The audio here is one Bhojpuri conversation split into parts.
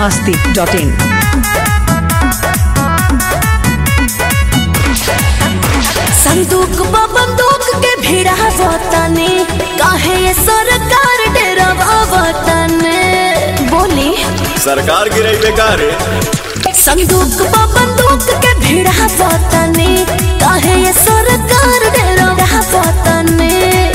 biharmasti.in। संदूक बंदूक के भिड़ा वतने काहे ये सरकार डेरा वतने बोली सरकार गिरई बेकार संदूक बंदूक के भिड़ा वतने काहे ये सरकार डेरा वतने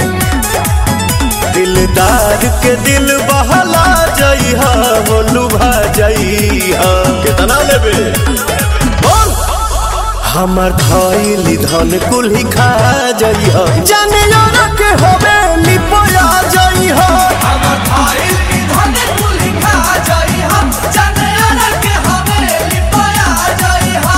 दिलदार के दिल बहला जइहा हो लुभा जइहा कितना लेबे बोल हमर धइली धन कुल्ही खा जइहा जाने ना के होबे लिपोया जइहा हमर धइली धन कुल्ही खा जइहा जाने ना के होबे लिपोया जइहा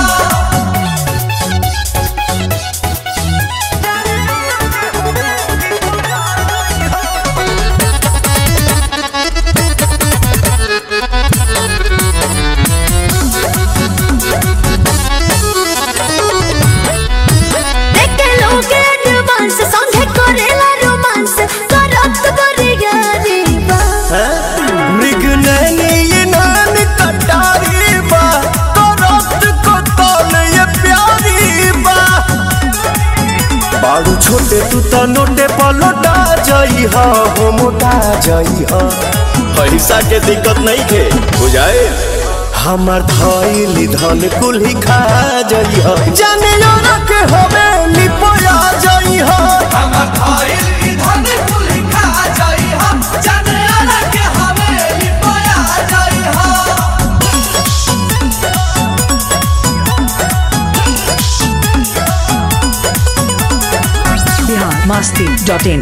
बाड़ू छोटे तू तो नोटे पलोटा जइहा हो मोटा जइहा पैसा के दिक्कत नहीं थे बुझाए हमर धइली धन कुल्ही खा जइहा जाने ना के होबे लिपोया जइहा हमर धइली धन कुल्ही खा जइहा जाने ना के होबे लिपोया जइहा biharmasti.in।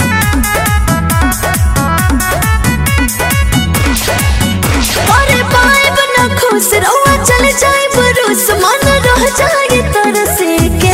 अरे पाइब न खुश रहुआ चल जाए बरूस मन रह जाए तरसे के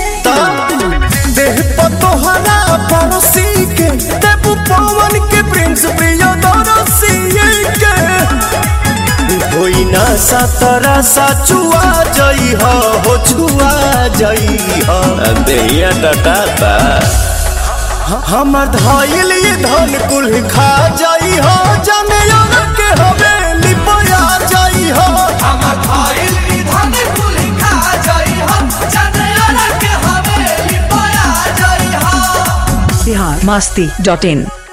देह पतोहरा पड़ोसी के देव पवन के प्रिंस प्रिय दरसी के होई ना सातरा साचुआ जइहा हो छुआ जइहा देहिया टटाता हमर धइली धन कुल खा जइहा जाने ना के होबे लिपोया जइहा हमर धइली धन कुल्ही खा जइहा जाने ना के होबे लिपोया जइहा biharmasti.in।